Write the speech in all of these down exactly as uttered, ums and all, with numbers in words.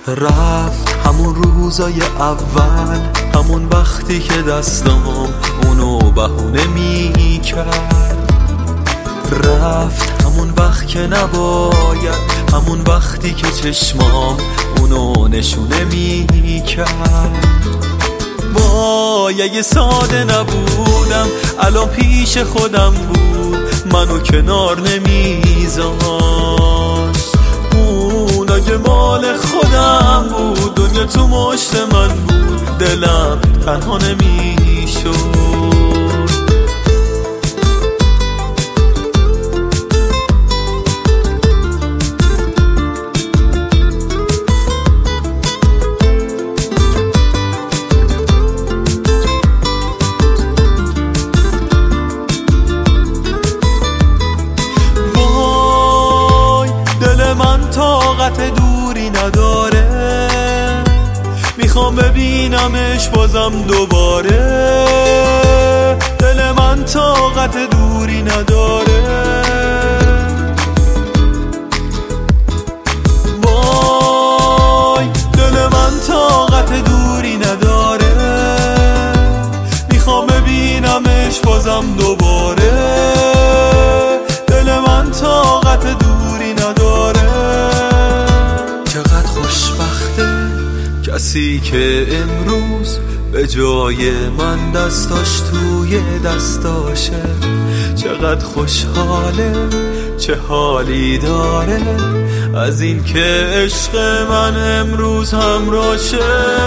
رفت همون روزای اول، همون وقتی که دستام اونو بهونه می کرد. رفت همون وقت که نباید، همون وقتی که چشمام اونو نشونه می کرد. وای اگه ساده نبودم الان پیش خودم بود، منو کنار نمیذاشت. اون اگه مال خودم بود، دنیا تو مشت من بود، دلم تنها نمیشد. من طاقت دوری نداره، میخوام ببینمش بازم دوباره. دل من طاقت دوری نداره، وای دل من طاقت دوری نداره، میخوام ببینمش بازم دوباره. دل من طاقت دوری نداره. چقدر خوشبخته کسی که امروز به جای من دستاش توی دستاشه. چقدر خوشحاله، چه حالی داره از این که عشق من امروز همراشه.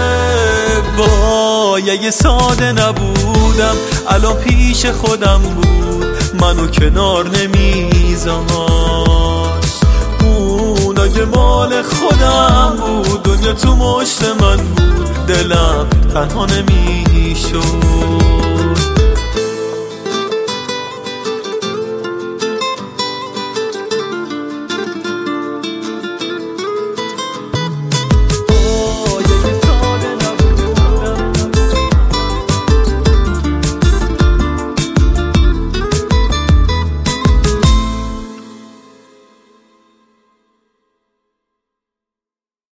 وای اگه ساده نبودم الان پیش خودم بود، منو کنار نمیذاشت. اون اگه مال خودم بود، دنیا تو مشت من بود، دلم تنها نمیشد.